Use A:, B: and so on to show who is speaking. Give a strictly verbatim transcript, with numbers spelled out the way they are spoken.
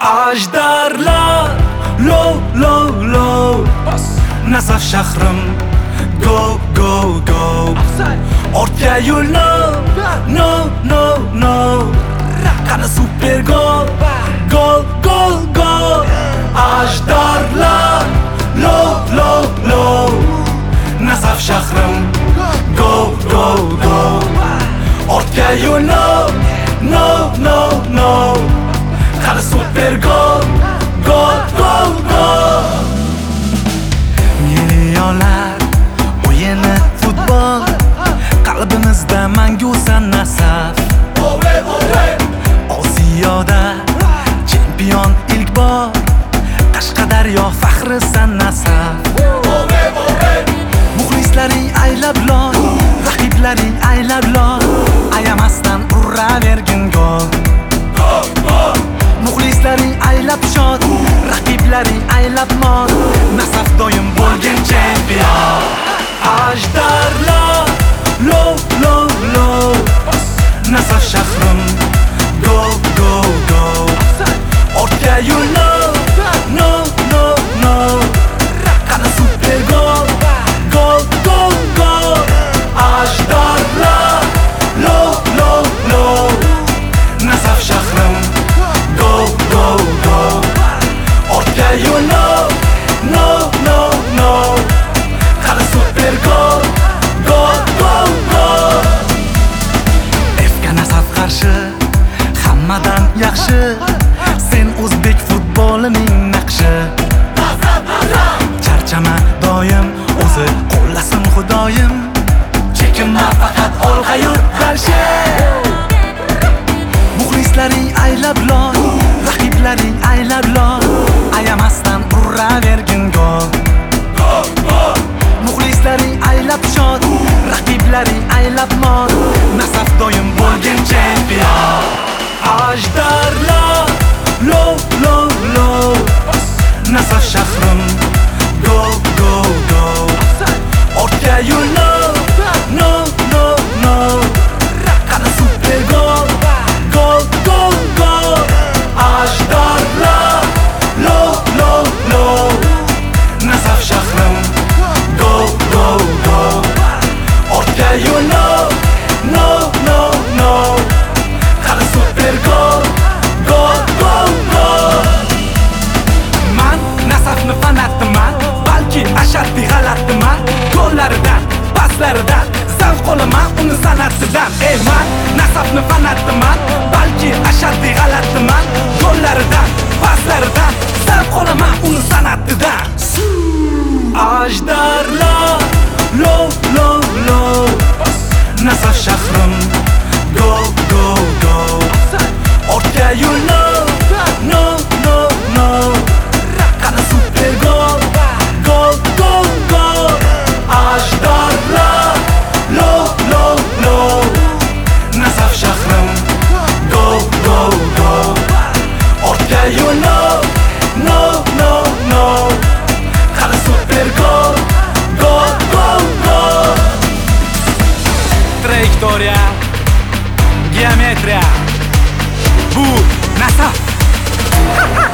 A: Ajdarlar low low low Nasaf shahrim go go go Ortga yo'lni no no no Qani super gol gol gol gol Ajdarlar low low low Nasaf shahrim go go go Ortga yo'lni no no no Qani super gol gol gol gol Milyonlar o'yini futbol Qalbimizda mangusan Nasaf Osiyoda chempion ilk bor Qashqadaryo faxrisan Nasaf Muxlislaring aylab lol Raqiplaring aylab lol Ayamasdan uravergin gol Muxlislaring aylab shod Raqiplaring aylab mod Nasaf doim bo'lgan chempion Ajdarlar low low low Nasaf shahrim go go go Ortga yo'lni no no no Qani super gol gol gol gol Ajdarlar low low low Nasaf shahrim go go go Ortga yo'lni no no no Qani super gol gol gol gol Efga Nasaf qarshi hammadan yaxshi Sen o'zbek futbolining naqshi Charchama doim o'zi qo'llasin xudoyim Chekinma faqat olg'a yur qarshi Muxlislaring aylab lol Raqiplaring aylab lol Ayamasdan uravergin gol Muxlislaring aylab shod Raqiplaring aylab mod Nasaf doim bo'lgan chempion Ajdarlar low low low Nasaf shahrim go go go Ortga yo'lni no no no Qani super gol gol gol gol Ajdarlar low low low Nasaf shahrim go go go Ortga yo'lni no no no Qani super gol gol gol gol Man Nasafni fanatiman balki ashaddiy g'alatiman Gollaridan paslaridan zavq olaman uni san'atidan Ey man Nasafni fanatiman balki ashaddiy g'alatiman Gollaridan paslaridan zavq olaman uni san'atidan Ajdarlar low low low Nasaf shahrim go go go Ortga yo'lni no no no Qani super gol gol gol gol Ajdarlar low low low Nasaf shahrim go go go Ortga yo'lni no no no Qani super gol gol gol gol Trayektoriya geometriya Bu Nasaf